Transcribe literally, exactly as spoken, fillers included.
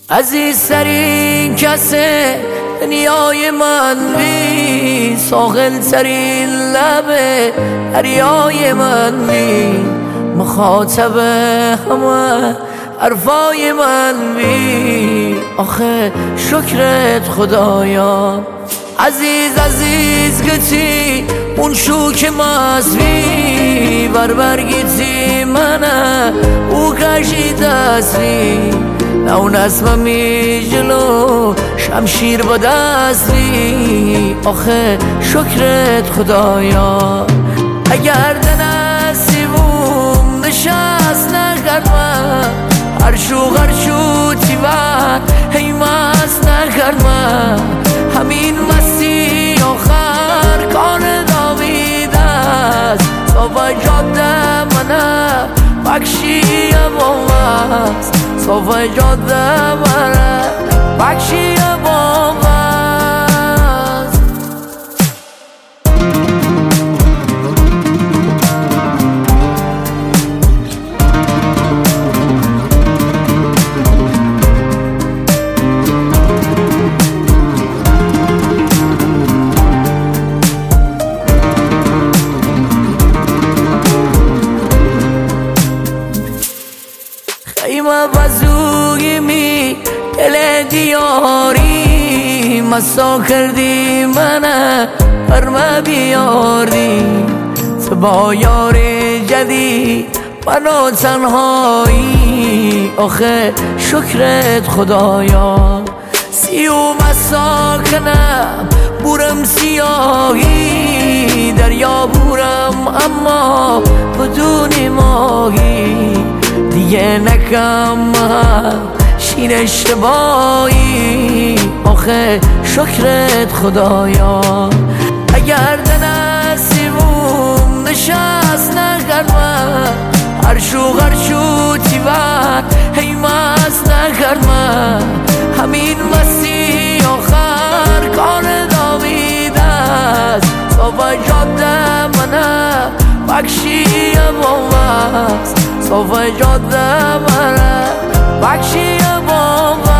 عزیزترین کسه دنیای من بی، ساحل ترین لبه دریای من بی، مخاطب همه حرفای من بی. آخه شکرت خدایا عزیز عزیز گتی اون شو که مازوی بر برگیتی منه او کشی دستی نو نسمه می جلو شمشیر با دستی. آخه شکرت خدایا اگر دنسیبون نشست نکردم هرشو غرشو تیوان هیماس نکردم همین مستی آخر کار داوید است صوفه جاده منه بکشی بامست صوفه جاده منه بکشی بامست. خیمه بزوگی می دل دیاری مسا کردی منه برمه بیاردی تو با یار جدید منو تنهایی. آخه شکرت خدایا سی و مسا کنم بورم سیاهی دریا بورم اما بدون ماهی دیگه نکم شیر اشتباهی. آخه شکرت خدایا اگر دنسیبون نشست نکردم هرشو غرشو تیوان هیماس نکردم همین مستی آخر کار داوید است صوفه جاده منه بکشی بامست صوفه جاده منه بکشی بامست.